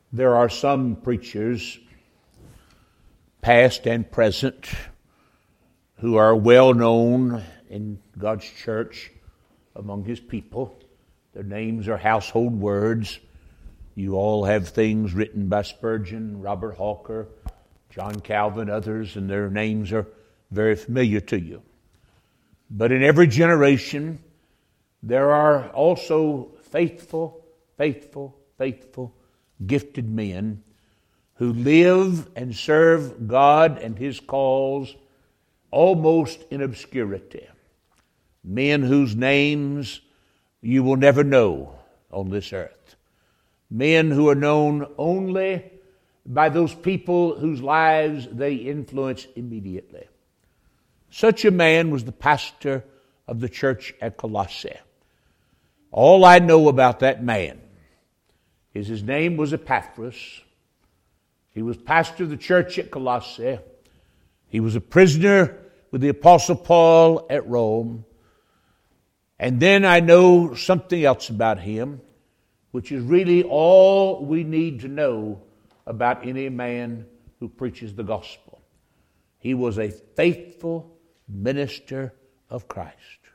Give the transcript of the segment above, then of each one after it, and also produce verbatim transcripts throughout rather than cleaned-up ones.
There are some preachers, past and present, who are well known in God's church among His people. Their names are household words. You all have things written by Spurgeon, Robert Hawker, John Calvin, others, and their names are very familiar to you. But in every generation, there are also faithful, faithful, faithful, gifted men who live and serve God and His cause almost in obscurity. Men whose names you will never know on this earth. Men who are known only by those people whose lives they influence immediately. Such a man was the pastor of the church at Colossae. All I know about that man is his name was Epaphras. He was pastor of the church at Colossae. He was a prisoner with the Apostle Paul at Rome. And then I know something else about him, which is really all we need to know about any man who preaches the gospel. He was a faithful minister of Christ.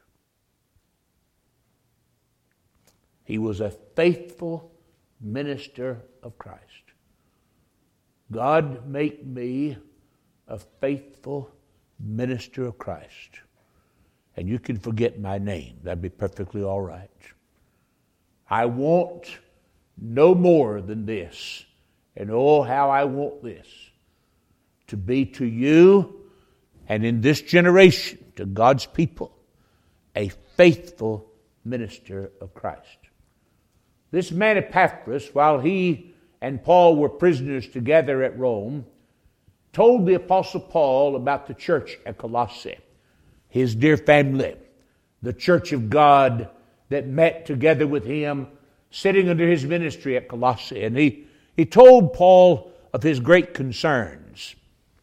He was a faithful minister of Christ. God, make me a faithful minister of Christ. And you can forget my name. That'd be perfectly all right. I want no more than this. And oh, how I want this. To be to you and in this generation, to God's people, a faithful minister of Christ. This man Epaphras, while he and Paul were prisoners together at Rome, told the Apostle Paul about the church at Colossae, his dear family, the church of God that met together with him, sitting under his ministry at Colossae. And he, he told Paul of his great concerns.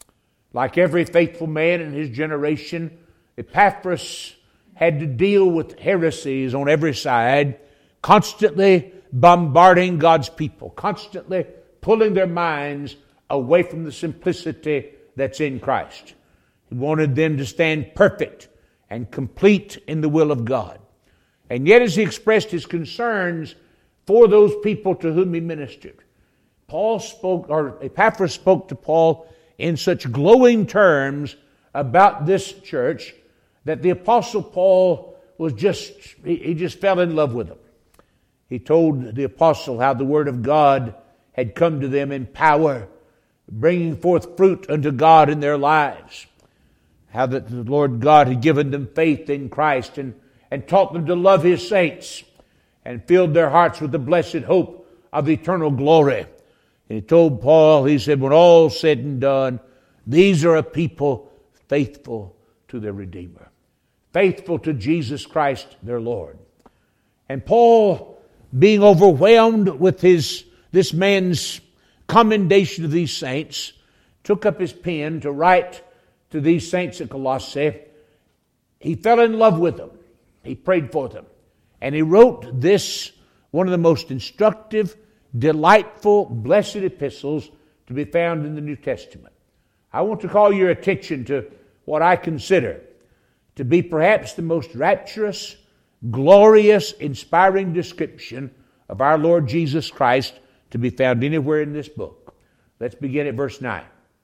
Like every faithful man in his generation, Epaphras had to deal with heresies on every side, constantly bombarding God's people, constantly pulling their minds away from the simplicity that's in Christ. He wanted them to stand perfect and complete in the will of God. And yet as he expressed his concerns for those people to whom he ministered, Paul spoke, or Epaphras spoke to Paul in such glowing terms about this church that the Apostle Paul was just, he, he just fell in love with them. He told the apostle how the Word of God had come to them in power, bringing forth fruit unto God in their lives. How that the Lord God had given them faith in Christ and, and taught them to love His saints and filled their hearts with the blessed hope of eternal glory. And he told Paul, he said, when all's said and done, these are a people faithful to their Redeemer, faithful to Jesus Christ their Lord. And Paul, being overwhelmed with his this man's commendation of these saints, took up his pen to write to these saints at Colossae. He fell in love with them. He prayed for them. And he wrote this, one of the most instructive, delightful, blessed epistles to be found in the New Testament. I want to call your attention to what I consider to be perhaps the most rapturous, glorious, inspiring description of our Lord Jesus Christ to be found anywhere in this book. Let's begin at verse nine.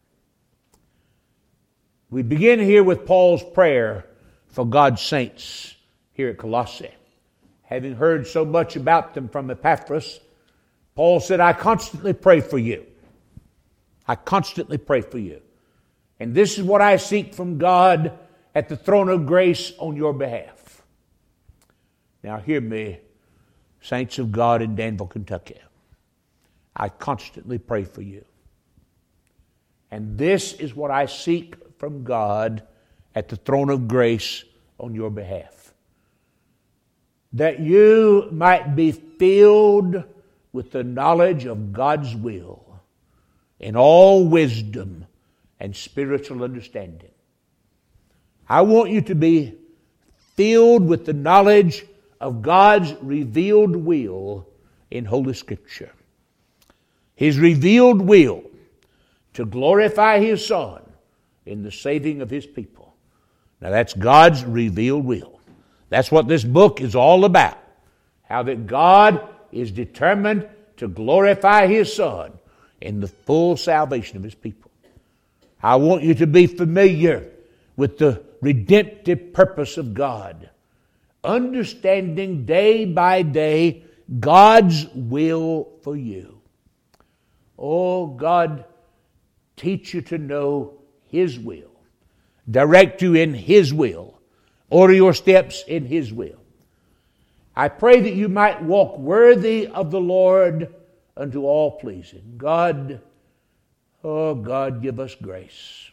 We begin here with Paul's prayer for God's saints here at Colossae. Having heard so much about them from Epaphras, Paul said, I constantly pray for you. I constantly pray for you. And this is what I seek from God at the throne of grace on your behalf. Now hear me, saints of God in Danville, Kentucky. I constantly pray for you. And this is what I seek from God at the throne of grace on your behalf. That you might be filled with the knowledge of God's will in all wisdom and spiritual understanding. I want you to be filled with the knowledge of God's revealed will in Holy Scripture. His revealed will to glorify His Son in the saving of His people. Now that's God's revealed will. That's what this book is all about. How that God is determined to glorify His Son in the full salvation of His people. I want you to be familiar with the redemptive purpose of God, understanding day by day God's will for you. Oh, God, teach you to know His will, direct you in His will, order your steps in His will. I pray that you might walk worthy of the Lord unto all pleasing. God, oh God, give us grace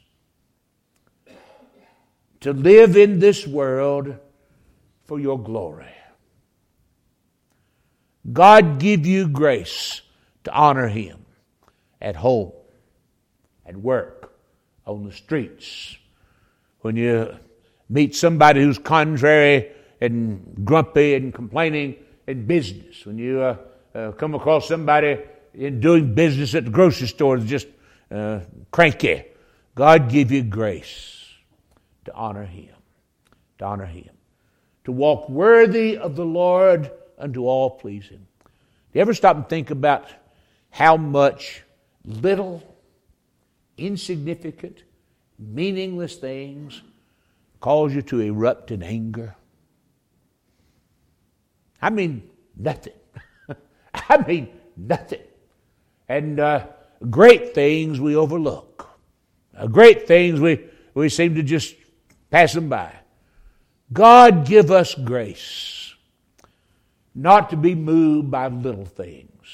to live in this world for your glory. God, give you grace to honor Him at home, at work, on the streets. When you meet somebody who's contrary and grumpy and complaining in business. When you uh, uh, come across somebody in doing business at the grocery store that's just uh, cranky. God give you grace to honor Him. To honor Him. To walk worthy of the Lord unto all pleasing. Do you ever stop and think about how much little, insignificant, meaningless things cause you to erupt in anger? I mean, nothing. I mean, nothing. And uh, great things we overlook. Uh, great things we, we seem to just pass them by. God give us grace not to be moved by little things,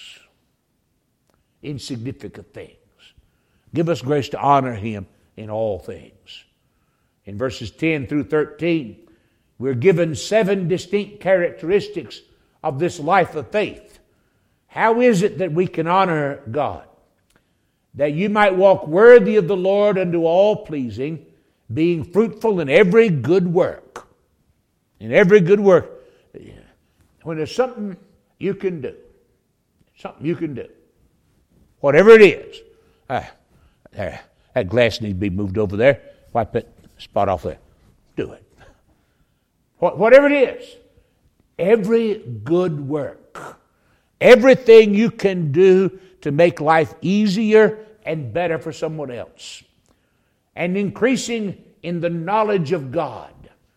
insignificant things. Give us grace to honor Him in all things. In verses ten through thirteen, we're given seven distinct characteristics of this life of faith. How is it that we can honor God? That you might walk worthy of the Lord unto all pleasing, being fruitful in every good work. In every good work. When there's something you can do, something you can do, whatever it is, uh, there, that glass needs to be moved over there. Wipe that spot off there. Do it. Whatever it is, every good work, everything you can do to make life easier and better for someone else, and increasing in the knowledge of God.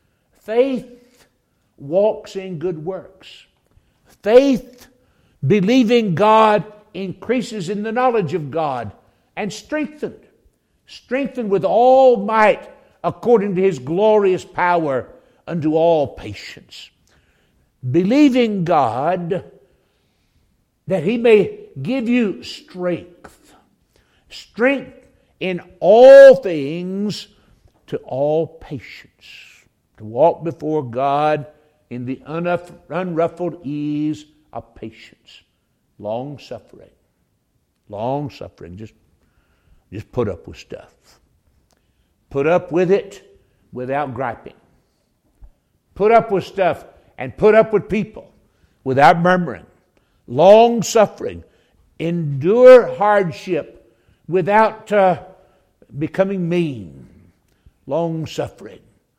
Faith walks in good works. Faith, believing God, increases in the knowledge of God and strengthened. Strengthened with all might according to His glorious power unto all patience. Believing God that He may give you strength. Strength in all things to all patience. To walk before God in the unruffled ease of patience. Long suffering. Long suffering. Just, just put up with stuff. Put up with it without griping. Put up with stuff and put up with people without murmuring. Long suffering. Endure hardship without uh, becoming mean. Long suffering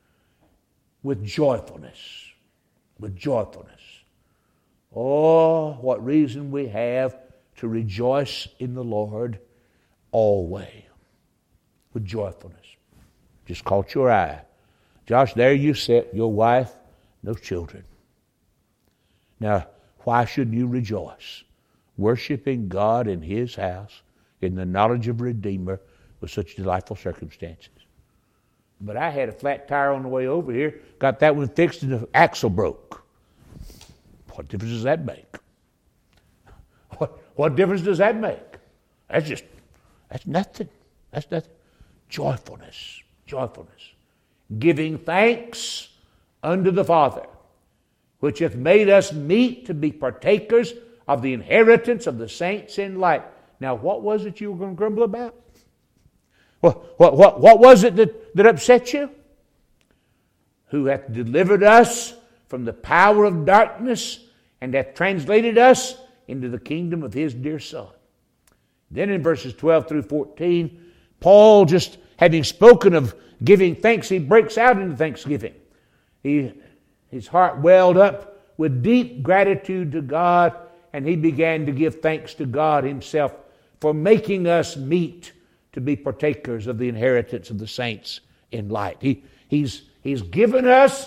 with joyfulness. With joyfulness. Oh, what reason we have to rejoice in the Lord always. With joyfulness. Just caught your eye. Josh, there you sit, your wife, no children. Now, why shouldn't you rejoice? Worshiping God in His house, in the knowledge of Redeemer, with such delightful circumstances. But I had a flat tire on the way over here, got that one fixed and the axle broke. What difference does that make? What, what difference does that make? That's just, that's nothing. That's nothing. Joyfulness. Joyfulness. Giving thanks unto the Father, which hath made us meet to be partakers of the inheritance of the saints in light. Now, what was it you were going to grumble about? What, what, what, what was it that, that upset you? Who hath delivered us from the power of darkness and hath translated us into the kingdom of His dear Son. Then in verses twelve through fourteen, Paul, just having spoken of giving thanks, he breaks out into thanksgiving. He, his heart welled up with deep gratitude to God, and he began to give thanks to God himself for making us meet to be partakers of the inheritance of the saints in light. He, he's, he's given us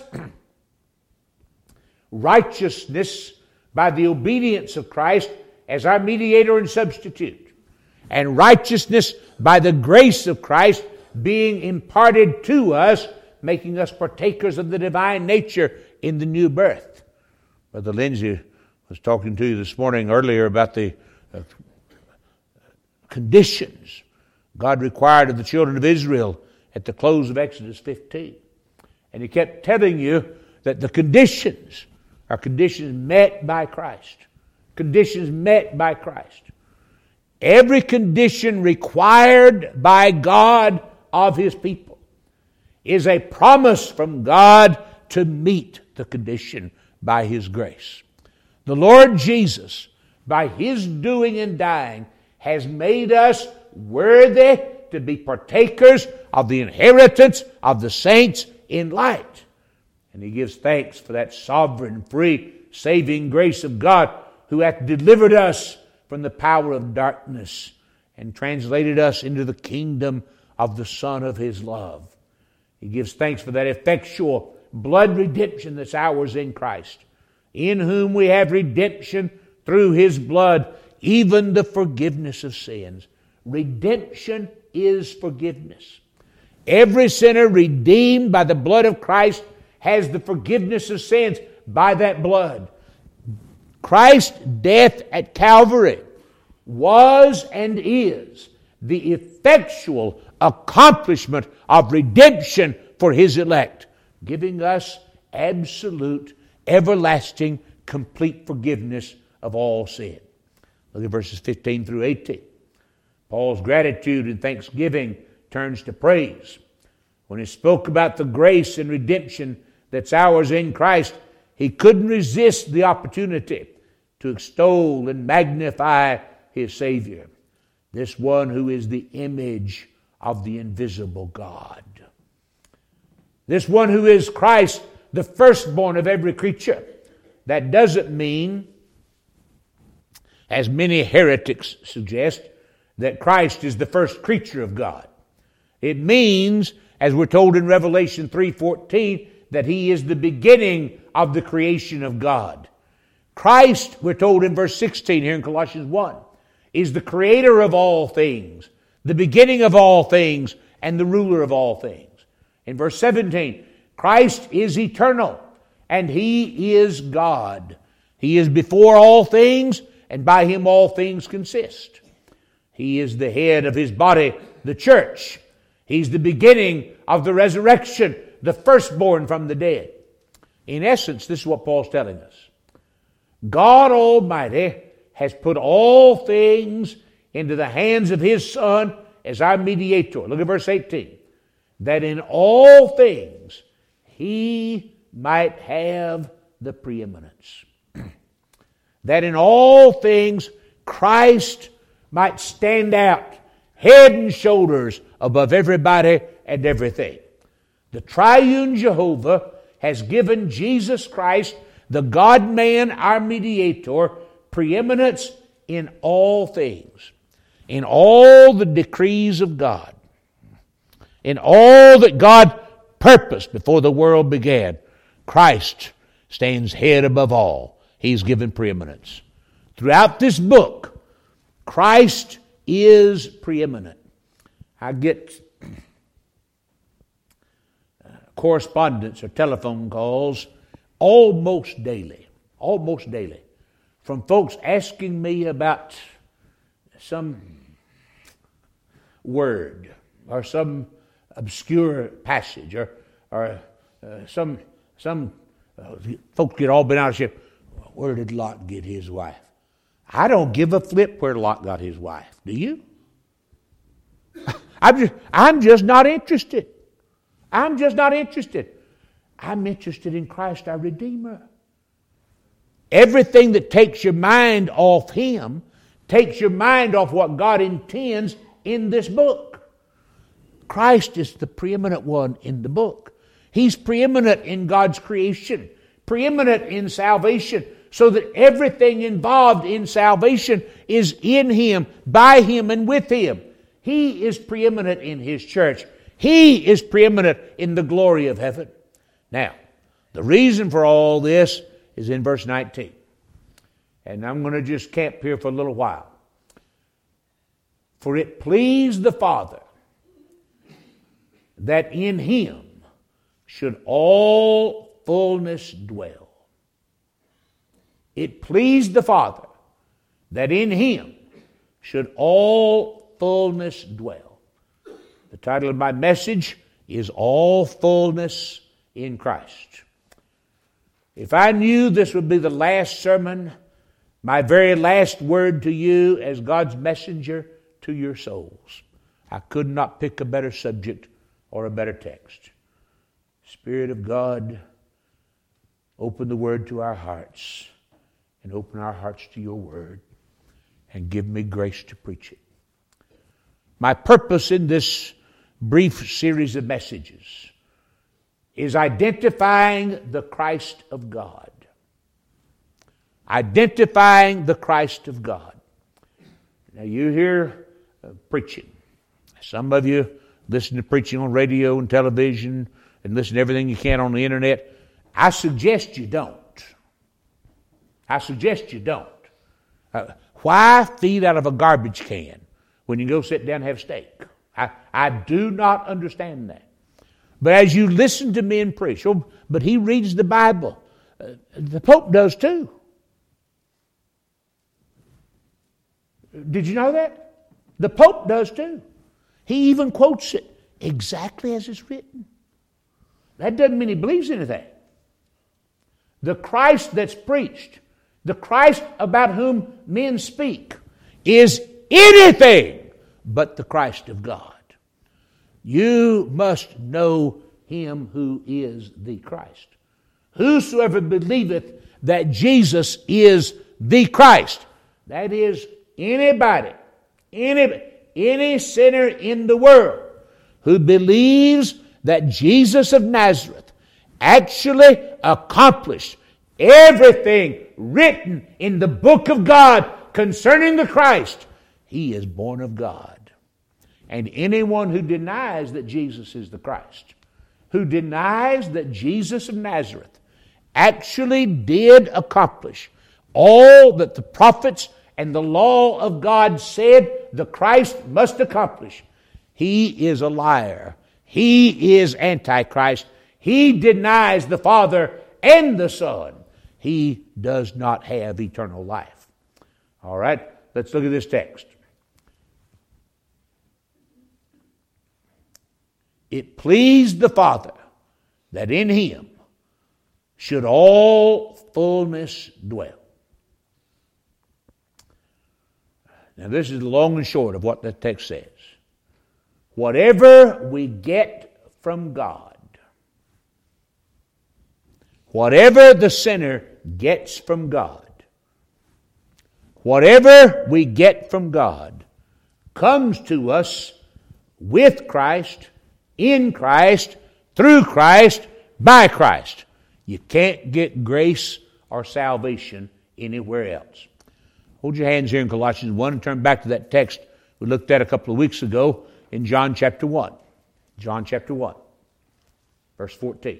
righteousness by the obedience of Christ as our mediator and substitute, and righteousness by the grace of Christ being imparted to us, making us partakers of the divine nature in the new birth. Brother Lindsay was talking to you this morning earlier about the uh, conditions God required of the children of Israel at the close of Exodus fifteen. And he kept telling you that the conditions are conditions met by Christ. Conditions met by Christ. Every condition required by God of his people is a promise from God to meet the condition by his grace. The Lord Jesus, by his doing and dying, has made us worthy to be partakers of the inheritance of the saints in light. And he gives thanks for that sovereign, free, saving grace of God, who hath delivered us from the power of darkness and translated us into the kingdom of the Son of his love. He gives thanks for that effectual blood redemption that's ours in Christ, in whom we have redemption through his blood, even the forgiveness of sins. Redemption is forgiveness. Every sinner redeemed by the blood of Christ has the forgiveness of sins by that blood. Christ's death at Calvary was and is the effectual accomplishment of redemption for his elect, giving us absolute, everlasting, complete forgiveness of all sin. Look at verses fifteen through eighteen. Paul's gratitude and thanksgiving turns to praise. When he spoke about the grace and redemption that's ours in Christ, he couldn't resist the opportunity to extol and magnify his Savior, this one who is the image of the invisible God. This one who is Christ, the firstborn of every creature. That doesn't mean, as many heretics suggest, that Christ is the first creature of God. It means, as we're told in Revelation three fourteen, that he is the beginning of the creation of God. Christ, we're told in verse sixteen here in Colossians one, is the creator of all things, the beginning of all things, and the ruler of all things. In verse seventeen, Christ is eternal, and he is God. He is before all things, and by him all things consist. He is the head of his body, the church. He's the beginning of the resurrection, the firstborn from the dead. In essence, this is what Paul's telling us. God Almighty has put all things into the hands of his Son as our mediator. Look at verse eighteen. That in all things he might have the preeminence. That in all things Christ might stand out head and shoulders above everybody and everything. The triune Jehovah has given Jesus Christ, the God-man, our mediator, preeminence in all things, in all the decrees of God, in all that God purposed before the world began. Christ stands head above all. He's given preeminence. Throughout this book, Christ is preeminent. I get correspondence or telephone calls almost daily, almost daily, from folks asking me about some word or some obscure passage or or uh, some some uh, folks get all bent out of shape. Where did Lot get his wife? I don't give a flip where Lot got his wife. Do you? I'm just, I'm just not interested. I'm just not interested. I'm interested in Christ our Redeemer. Everything that takes your mind off him takes your mind off what God intends in this book. Christ is the preeminent one in the book. He's preeminent in God's creation, preeminent in salvation, so that everything involved in salvation is in Him, by Him, and with Him. He is preeminent in His church. He is preeminent in the glory of heaven. Now, the reason for all this is in verse nineteen. And I'm going to just camp here for a little while. For it pleased the Father that in Him should all fullness dwell. It pleased the Father that in Him should all fullness dwell. The title of my message is All Fullness in Christ. If I knew this would be the last sermon, my very last word to you as God's messenger to your souls, I could not pick a better subject or a better text. Spirit of God, open the Word to our hearts and open our hearts to your Word and give me grace to preach it. My purpose in this brief series of messages is identifying the Christ of God. Identifying the Christ of God. Now you hear uh, preaching. Some of you listen to preaching on radio and television and listen to everything you can on the internet. I suggest you don't. I suggest you don't. Uh, why feed out of a garbage can when you go sit down and have steak? I, I do not understand that. But as you listen to men preach, oh, but he reads the Bible. Uh, the Pope does too. Did you know that? The Pope does too. He even quotes it exactly as it's written. That doesn't mean he believes anything. The Christ that's preached, the Christ about whom men speak, is anything but the Christ of God. You must know Him who is the Christ. Whosoever believeth that Jesus is the Christ, that is anybody, any, any sinner in the world who believes that Jesus of Nazareth actually accomplished everything written in the book of God concerning the Christ, he is born of God. And anyone who denies that Jesus is the Christ, who denies that Jesus of Nazareth actually did accomplish all that the prophets and the law of God said the Christ must accomplish, he is a liar. He is Antichrist. He denies the Father and the Son. He does not have eternal life. All right, let's look at this text. It pleased the Father that in Him should all fullness dwell. Now this is the long and short of what that text says. Whatever we get from God, whatever the sinner gets from God, whatever we get from God comes to us with Christ, in Christ, through Christ, by Christ. You can't get grace or salvation anywhere else. Hold your hands here in Colossians one and turn back to that text we looked at a couple of weeks ago in John chapter one. John chapter one, verse fourteen.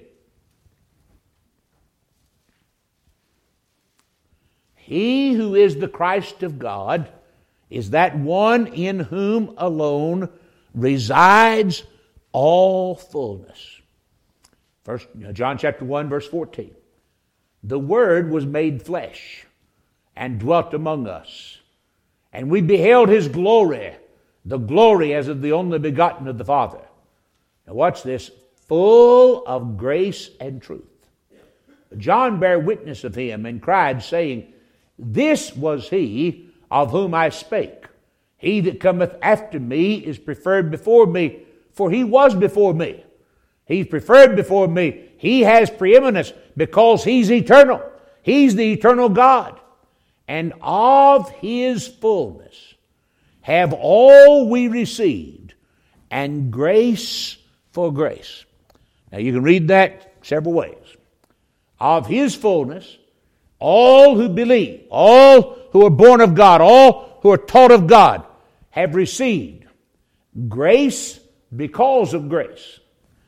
He who is the Christ of God is that one in whom alone resides all fullness. First, John chapter one, verse fourteen. The Word was made flesh and dwelt among us, and we beheld His glory, the glory as of the only begotten of the Father. Now watch this, full of grace and truth. John bare witness of Him and cried, saying, This was He of whom I spake. He that cometh after me is preferred before me, for He was before me. He's preferred before me. He has preeminence because He's eternal. He's the eternal God. and of His fullness have all we received, and grace for grace. Now you can read that several ways. Of His fullness, all who believe, all who are born of God, all who are taught of God, have received grace because of grace.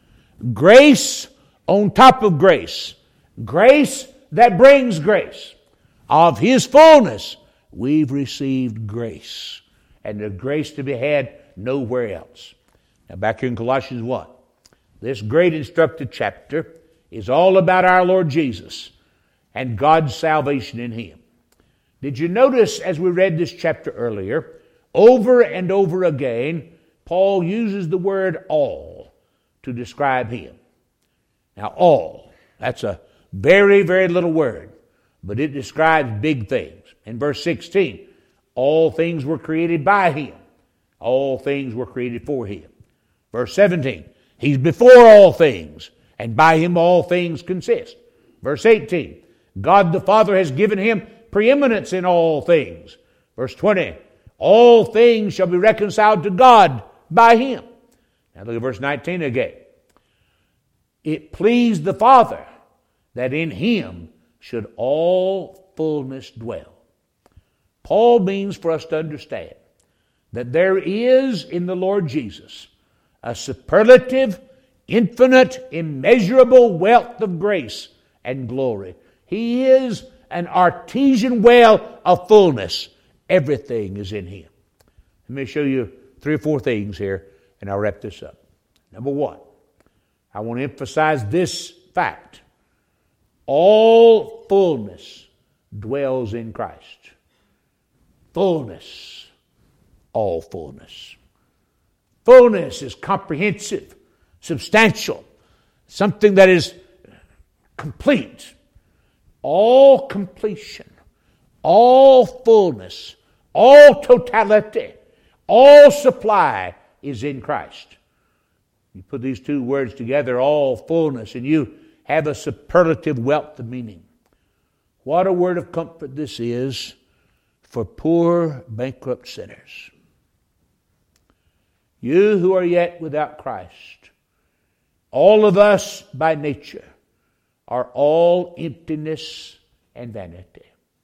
Grace on top of grace. Grace that brings grace. Of His fullness, we've received grace. And there's grace to be had nowhere else. Now back here in Colossians one, this great instructive chapter is all about our Lord Jesus and God's salvation in Him. Did you notice as we read this chapter earlier, over and over again, Paul uses the word all to describe Him. Now all, that's a very, very little word, but it describes big things. In verse sixteen, all things were created by Him. All things were created for Him. Verse seventeen, He's before all things, and by Him all things consist. Verse eighteen, God the Father has given Him preeminence in all things. Verse twenty, all things shall be reconciled to God by Him. Now look at verse nineteen again. It pleased the Father that in Him should all fullness dwell. Paul means for us to understand that there is in the Lord Jesus a superlative, infinite, immeasurable wealth of grace and glory. He is an artesian well of fullness. Everything is in Him. Let me show you three or four things here, and I'll wrap this up. Number one, I want to emphasize this fact. All fullness dwells in Christ. Fullness. All fullness. Fullness is comprehensive, substantial, something that is complete. All completion, all fullness, all totality, all supply is in Christ. You put these two words together, all fullness, and you have a superlative wealth of meaning. What a word of comfort this is for poor, bankrupt sinners. You who are yet without Christ, all of us by nature, are all emptiness and vanity.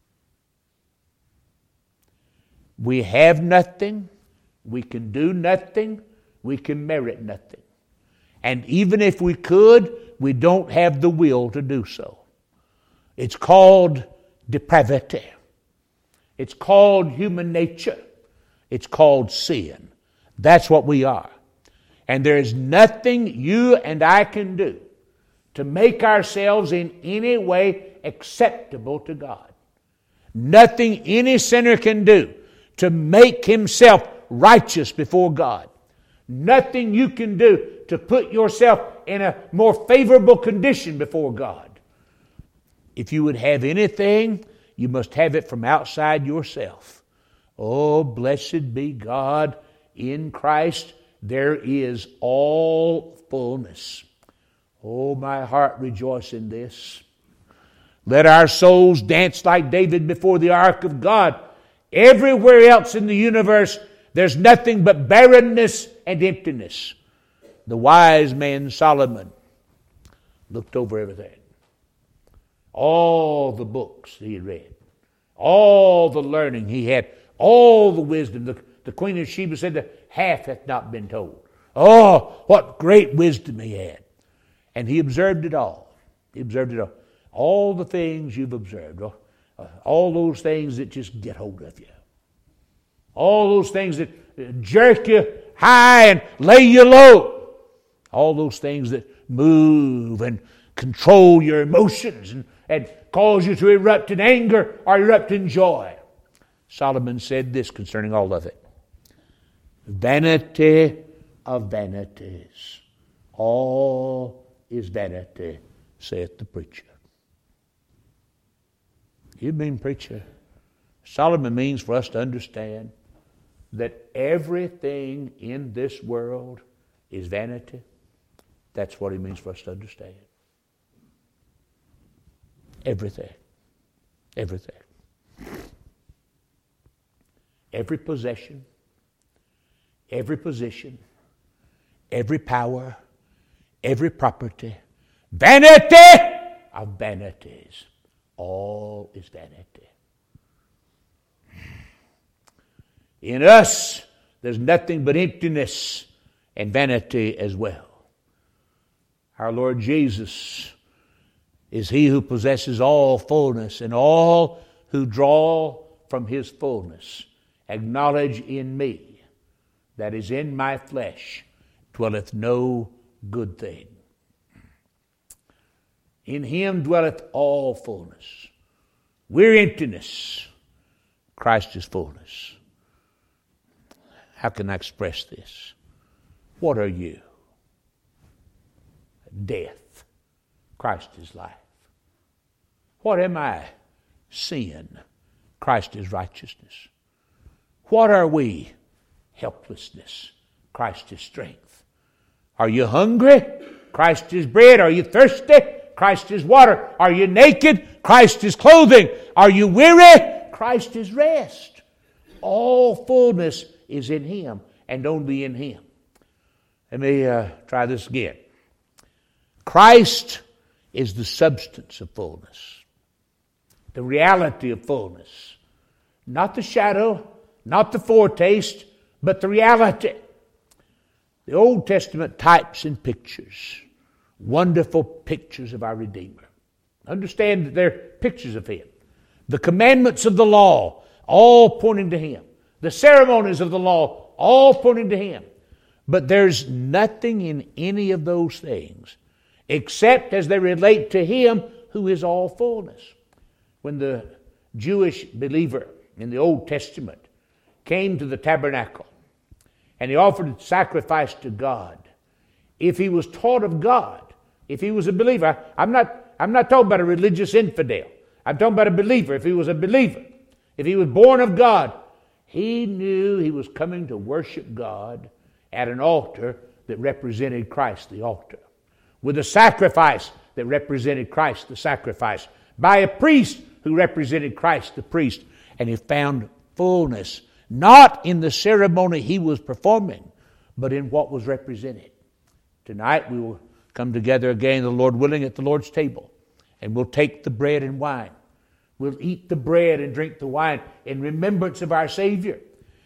We have nothing, we can do nothing, we can merit nothing. And even if we could, we don't have the will to do so. It's called depravity. It's called human nature. It's called sin. That's what we are. And there is nothing you and I can do to make ourselves in any way acceptable to God. Nothing any sinner can do to make himself righteous before God. Nothing you can do to put yourself in a more favorable condition before God. If you would have anything, you must have it from outside yourself. Oh, blessed be God. In Christ there is all fullness. Oh, my heart rejoice in this. Let our souls dance like David before the ark of God. Everywhere else in the universe, there's nothing but barrenness and emptiness. The wise man Solomon looked over everything. All the books he had read. All the learning he had. All the wisdom. The, the Queen of Sheba said that half hath not been told. Oh, what great wisdom he had. And he observed it all. He observed it all. All the things you've observed. All those things that just get hold of you. All those things that jerk you high and lay you low. All those things that move and control your emotions and, and cause you to erupt in anger or erupt in joy. Solomon said this concerning all of it. Vanity of vanities. All is vanity, saith the preacher. You mean, preacher? Solomon means for us to understand that everything in this world is vanity. That's what he means for us to understand. Everything. Everything. every possession, every position, every power, every property, vanity of vanities. All is vanity. In us, there's nothing but emptiness and vanity as well. Our Lord Jesus is He who possesses all fullness, and all who draw from His fullness acknowledge in me, that is in my flesh, dwelleth no good thing. In Him dwelleth all fullness. We're emptiness. Christ is fullness. How can I express this? What are you? Death. Christ is life. What am I? Sin. Christ is righteousness. What are we? Helplessness. Christ is strength. Are you hungry? Christ is bread. Are you thirsty? Christ is water. Are you naked? Christ is clothing. Are you weary? Christ is rest. All fullness is in Him and only in Him. Let me uh, try this again. Christ is the substance of fullness, the reality of fullness. Not the shadow, not the foretaste, but the reality. The Old Testament types and pictures, wonderful pictures of our Redeemer. Understand that they're pictures of Him. The commandments of the law, all pointing to Him. The ceremonies of the law, all pointing to Him. But there's nothing in any of those things except as they relate to Him who is all fullness. When the Jewish believer in the Old Testament came to the tabernacle and he offered sacrifice to God, if he was taught of God, if he was a believer, I'm not, I'm not talking about a religious infidel. I'm talking about a believer. If he was a believer, if he was born of God, he knew he was coming to worship God at an altar that represented Christ, the altar, with a sacrifice that represented Christ, the sacrifice, by a priest who represented Christ, the priest. And he found fullness, not in the ceremony he was performing, but in what was represented. Tonight we will come together again, the Lord willing, at the Lord's table, and we'll take the bread and wine. We'll eat the bread and drink the wine in remembrance of our Savior.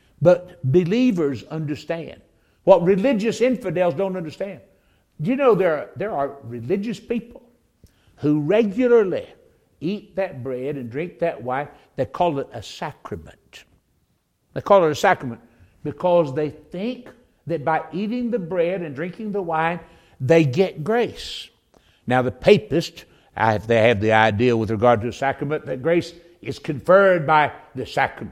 But believers understand what religious infidels don't understand. Do you know there are, there are religious people who regularly eat that bread and drink that wine? They call it a sacrament. They call it a sacrament because they think that by eating the bread and drinking the wine, they get grace. Now the papists, they have the idea with regard to a sacrament that grace is conferred by the sacrament.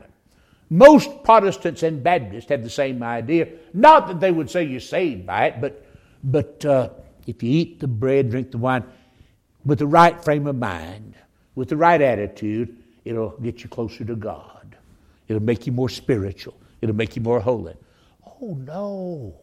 Most Protestants and Baptists have the same idea. Not that they would say you're saved by it, but but uh, if you eat the bread, drink the wine, with the right frame of mind, with the right attitude, it'll get you closer to God. It'll make you more spiritual. It'll make you more holy. Oh, no,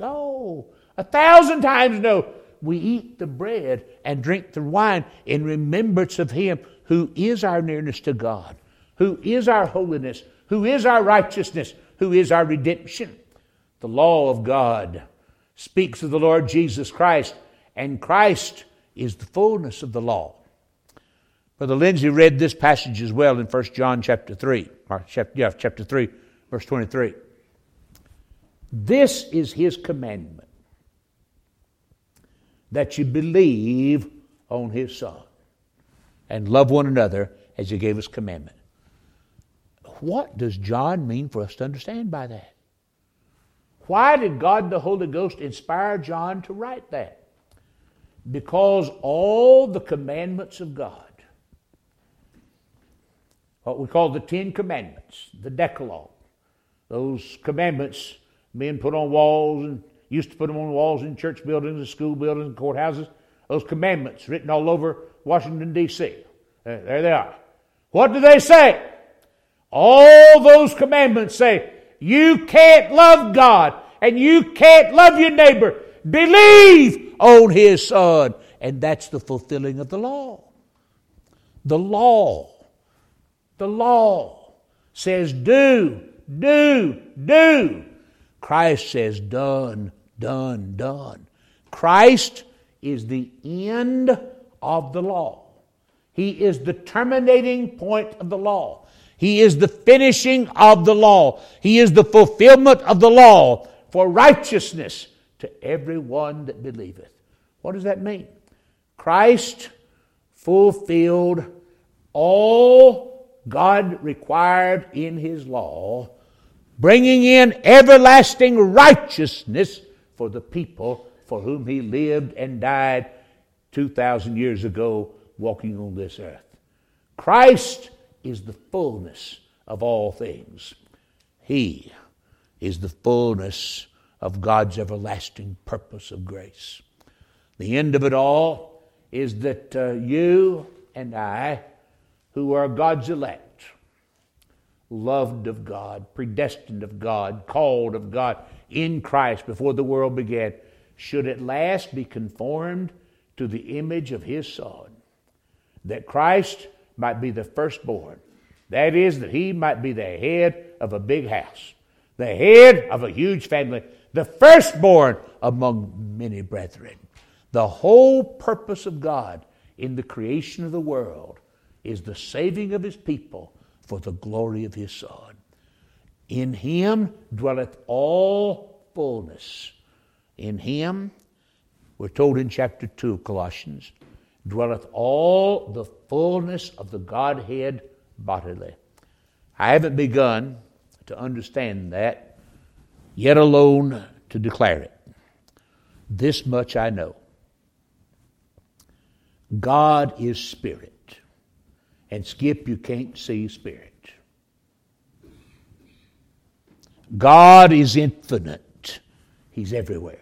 no. A thousand times no. We eat the bread and drink the wine in remembrance of Him who is our nearness to God, who is our holiness, who is our righteousness, who is our redemption. The law of God speaks of the Lord Jesus Christ, and Christ is the fullness of the law. Brother Lindsay read this passage as well in First John chapter three, or chapter, yeah, chapter three, verse twenty-three. This is His commandment, that you believe on His Son and love one another as He gave us commandment. What does John mean for us to understand by that? Why did God the Holy Ghost inspire John to write that? Because all the commandments of God, what we call the Ten Commandments, the Decalogue, those commandments being put on walls and used to put them on walls in church buildings and school buildings and courthouses, those commandments written all over Washington, D C There, there they are. What do they say? All those commandments say, you can't love God and you can't love your neighbor. Believe on His Son. And that's the fulfilling of the law. The law, the law says do do, do. Christ says, done, done, done. Christ is the end of the law. He is the terminating point of the law. He is the finishing of the law. He is the fulfillment of the law for righteousness to everyone that believeth. What does that mean? Christ fulfilled all God required in His law, bringing in everlasting righteousness for the people for whom He lived and died two thousand years ago walking on this earth. Christ is the fullness of all things. He is the fullness of God's everlasting purpose of grace. The end of it all is that uh, you and I, who are God's elect, loved of God, predestined of God, called of God in Christ before the world began, should at last be conformed to the image of His Son, that Christ might be the firstborn. That is, that He might be the head of a big house, the head of a huge family, the firstborn among many brethren. The whole purpose of God in the creation of the world is the saving of His people for the glory of His Son. In Him dwelleth all fullness. In Him, we're told in chapter two of Colossians, dwelleth all the fullness of the Godhead bodily. I haven't begun to understand that, yet alone to declare it. This much I know. God is spirit. And Skip, you can't see spirit. God is infinite. He's everywhere.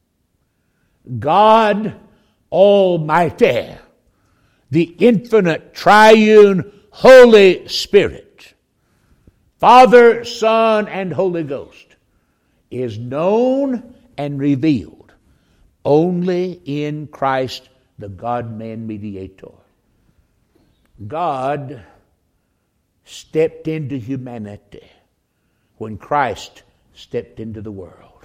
God Almighty, the infinite, triune, Holy Spirit, Father, Son, and Holy Ghost, is known and revealed only in Christ, the God-man mediator. God stepped into humanity when Christ stepped into the world.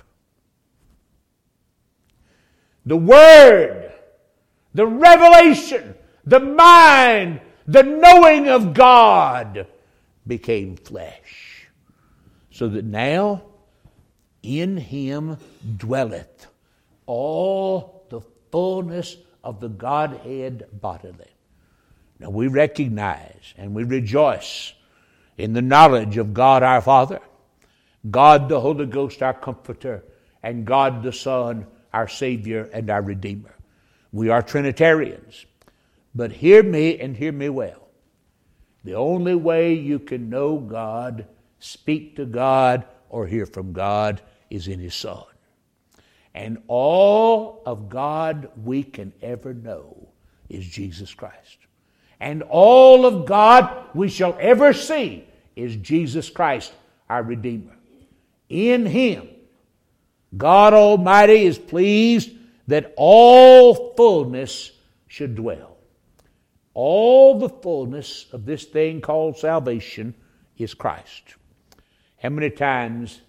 The Word, the revelation, the mind, the knowing of God became flesh, so that now in Him dwelleth all the fullness of the Godhead bodily. Now we recognize and we rejoice in the knowledge of God our Father, God the Holy Ghost our Comforter, and God the Son our Savior and our Redeemer. We are Trinitarians. But hear me and hear me well. The only way you can know God, speak to God, or hear from God is in His Son. And all of God we can ever know is Jesus Christ. And all of God we shall ever see is Jesus Christ, our Redeemer. In Him, God Almighty is pleased that all fullness should dwell. All the fullness of this thing called salvation is Christ. How many times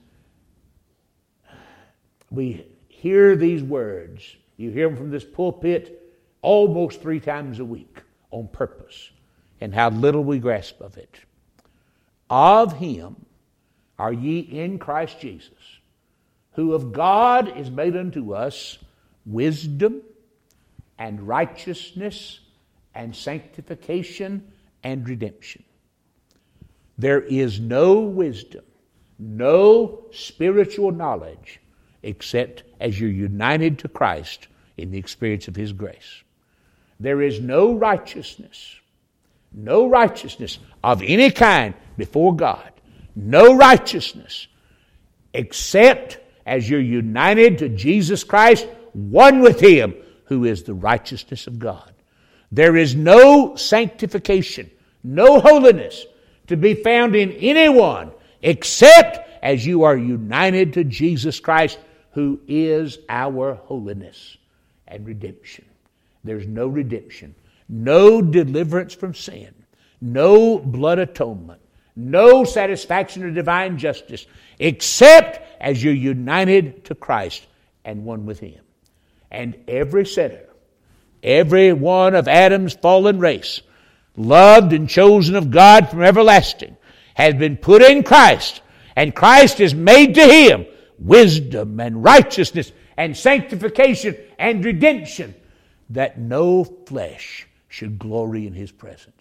we hear these words? You hear them from this pulpit almost three times a week on purpose, and how little we grasp of it. Of Him are ye in Christ Jesus, who of God is made unto us wisdom and righteousness and sanctification and redemption. There is no wisdom, no spiritual knowledge, except as you're united to Christ in the experience of His grace. There is no righteousness, no righteousness of any kind before God, no righteousness, except as you're united to Jesus Christ, one with Him, who is the righteousness of God. There is no sanctification, no holiness to be found in anyone, except as you are united to Jesus Christ, who is our holiness and redemption. There's no redemption, no deliverance from sin, no blood atonement, no satisfaction of divine justice, except as you're united to Christ and one with Him. And every sinner, every one of Adam's fallen race, loved and chosen of God from everlasting, has been put in Christ, and Christ is made to him wisdom and righteousness and sanctification and redemption, that no flesh should glory in His presence.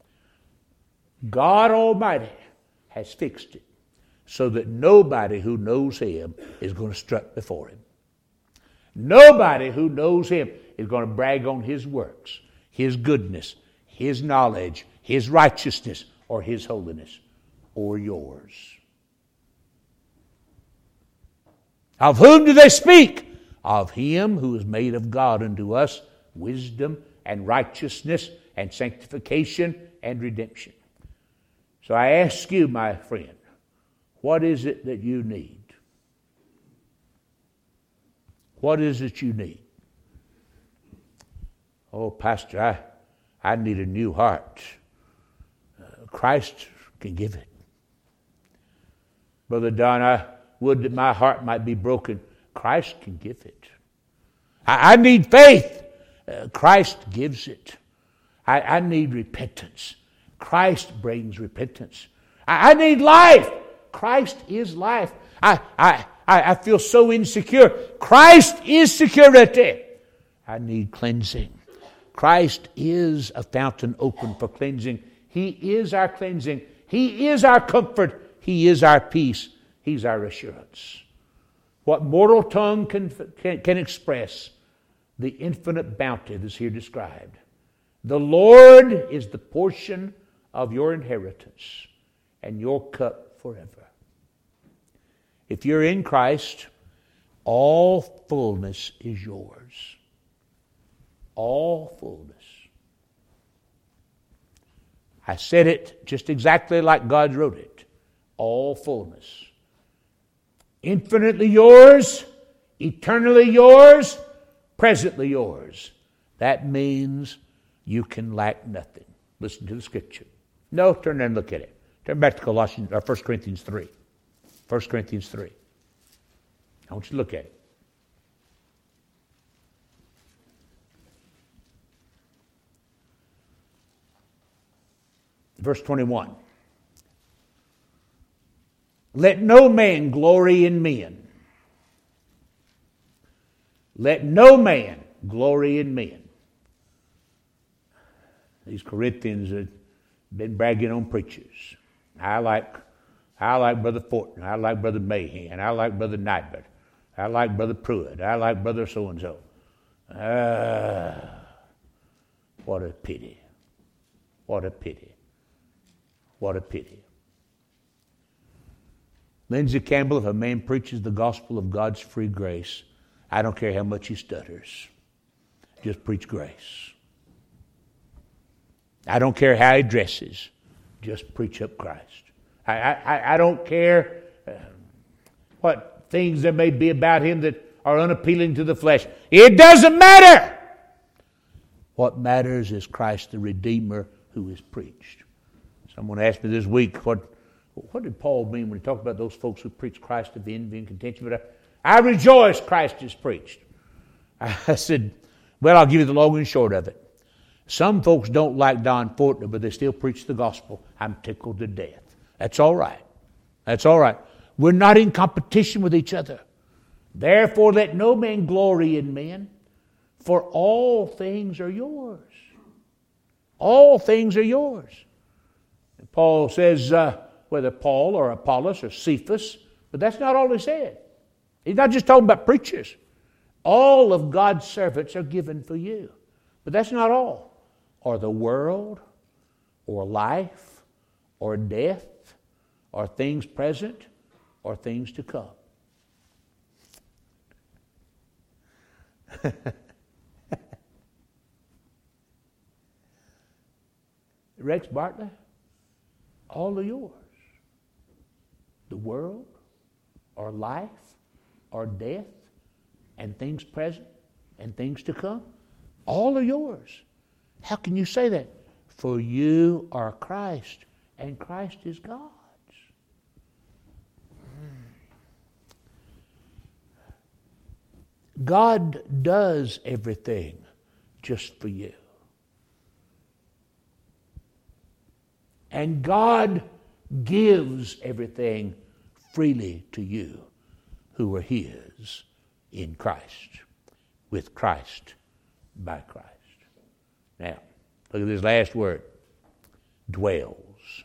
God Almighty has fixed it so that nobody who knows Him is going to strut before Him. Nobody who knows Him is going to brag on His works, His goodness, His knowledge, His righteousness, or His holiness, or yours. Of whom do they speak? Of Him who is made of God unto us wisdom and righteousness and sanctification and redemption. So I ask you, my friend, what is it that you need? What is it you need? Oh, Pastor, I, I need a new heart. Uh, Christ can give it. Brother Don, I would that my heart might be broken. Christ can give it. I, I need faith. Uh, Christ gives it. I, I need repentance. Christ brings repentance. I, I need life. Christ is life. I, I, I feel so insecure. Christ is security. I need cleansing. Christ is a fountain open for cleansing. He is our cleansing. He is our comfort. He is our peace. He's our assurance. What mortal tongue can, can, can express the infinite bounty that's here described. The Lord is the portion of your inheritance and your cup forever. If you're in Christ, all fullness is yours. All fullness. I said it just exactly like God wrote it. All fullness. Infinitely yours, eternally yours, presently yours. That means you can lack nothing. Listen to the scripture. No, turn there and look at it. Turn back to Colossians or First Corinthians three. First Corinthians three. I want you to look at it. Verse twenty-one. Let no man glory in men. Let no man glory in men. These Corinthians have been bragging on preachers. I like, I like Brother Fortin. I like Brother Mahan. I like Brother Nightbert. I like Brother Pruitt. I like Brother so-and-so. Ah, what a pity. What a pity. What a pity. Lindsay Campbell, if a man preaches the gospel of God's free grace, I don't care how much he stutters. Just preach grace. I don't care how he dresses. Just preach up Christ. I, I, I don't care uh, what things there may be about him that are unappealing to the flesh. It doesn't matter. What matters is Christ the Redeemer who is preached. Someone asked me this week, what, what did Paul mean when he talked about those folks who preach Christ of envy and contention? But I, I rejoice Christ is preached. I said, well, I'll give you the long and short of it. Some folks don't like Don Fortner, but they still preach the gospel. I'm tickled to death. That's all right. That's all right. We're not in competition with each other. Therefore, let no man glory in men, for all things are yours. All things are yours. And Paul says, uh, whether Paul or Apollos or Cephas, but that's not all he said. He's not just talking about preachers. All of God's servants are given for you. But that's not all. Or the world, or life, or death, or things present, or things to come. Rex Bartlett, all of yours. The world, or life, or death, and things present, and things to come. All are yours. How can you say that? For you are Christ. and Christ is God's. God does everything just for you. And God gives everything freely to you who are His in Christ, with Christ, by Christ. Now, look at this last word, dwells.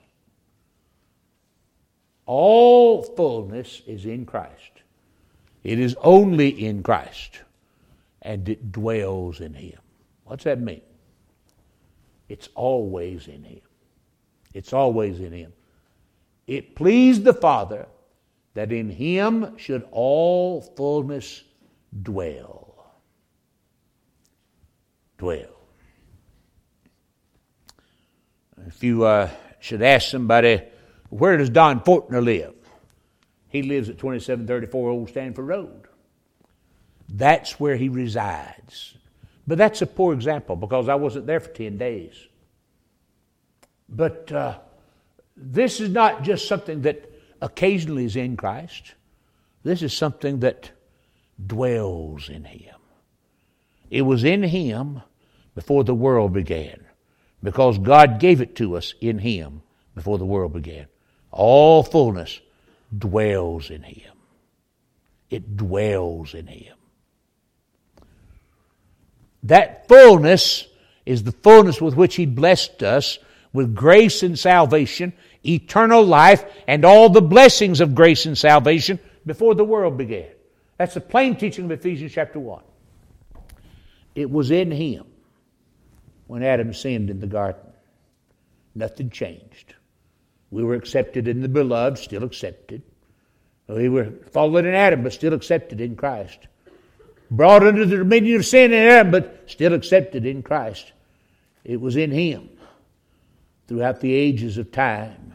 All fullness is in Christ. It is only in Christ, and it dwells in Him. What's that mean? It's always in Him. It's always in Him. It pleased the Father that in Him should all fullness dwell. Dwell. If you uh, should ask somebody, where does Don Fortner live? He lives at twenty-seven thirty-four Old Stanford Road. That's where he resides. But that's a poor example because I wasn't there for ten days. But uh, this is not just something that occasionally is in Christ. This is something that dwells in Him. It was in Him before the world began, because God gave it to us in Him before the world began. All fullness dwells in Him. It dwells in Him. That fullness is the fullness with which He blessed us with grace and salvation, eternal life, and all the blessings of grace and salvation before the world began. That's the plain teaching of Ephesians chapter one. It was in Him when Adam sinned in the garden. Nothing changed. We were accepted in the beloved, still accepted. We were fallen in Adam, but still accepted in Christ. Brought under the dominion of sin in Adam, but still accepted in Christ. It was in Him throughout the ages of time.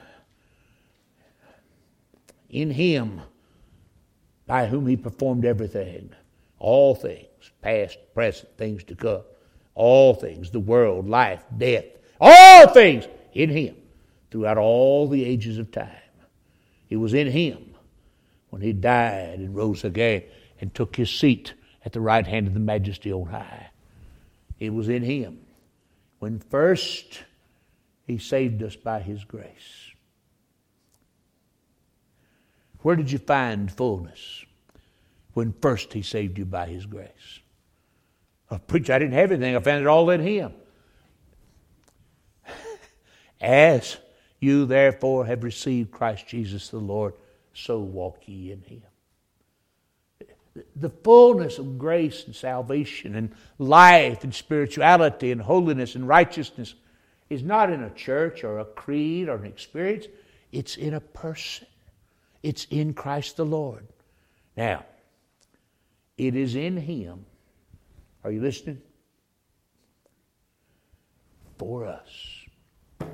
In Him, by whom He performed everything, all things, past, present, things to come, all things, the world, life, death, all things in Him throughout all the ages of time. It was in Him when He died and rose again and took His seat at the right hand of the Majesty on high. It was in Him when first He saved us by His grace. Where did you find fullness? When first He saved you by His grace. Oh, preacher, I didn't have anything. I found it all in Him. As you therefore have received Christ Jesus the Lord, so walk ye in Him. The fullness of grace and salvation and life and spirituality and holiness and righteousness is not in a church or a creed or an experience. It's in a person. It's in Christ the Lord. Now, it is in Him. Are you listening? For us.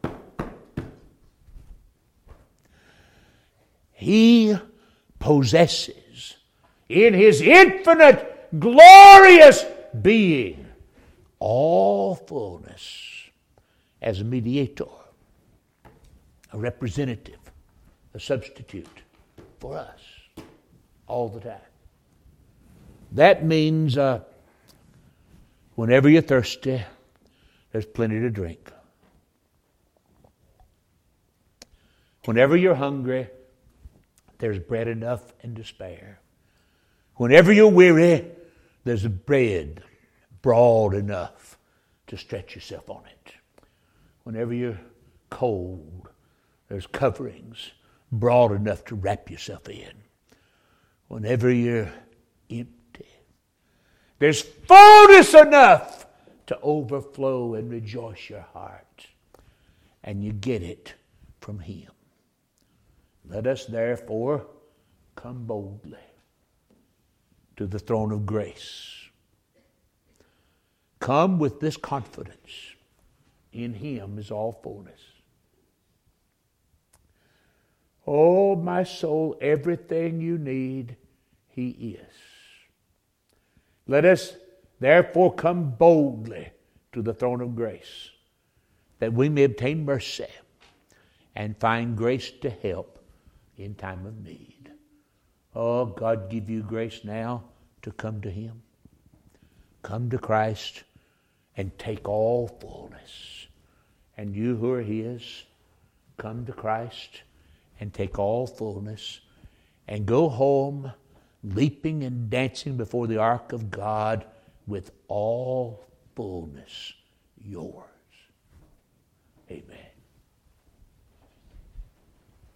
He possesses in His infinite, glorious being all fullness as a mediator, a representative, a substitute for us all the time. That means uh, whenever you're thirsty, there's plenty to drink. Whenever you're hungry, there's bread enough and to spare. Whenever you're weary, there's a bread broad enough to stretch yourself on it. Whenever you're cold, there's coverings broad enough to wrap yourself in. Whenever you're empty, there's fullness enough to overflow and rejoice your heart. And you get it from Him. Let us therefore come boldly to the throne of grace. Come with this confidence. In Him is all fullness. Oh, my soul, everything you need, He is. Let us therefore come boldly to the throne of grace, that we may obtain mercy and find grace to help in time of need. Oh, God give you grace now to come to Him. Come to Christ and take all fullness. And you who are His, come to Christ and take all fullness and go home leaping and dancing before the ark of God with all fullness yours. Amen.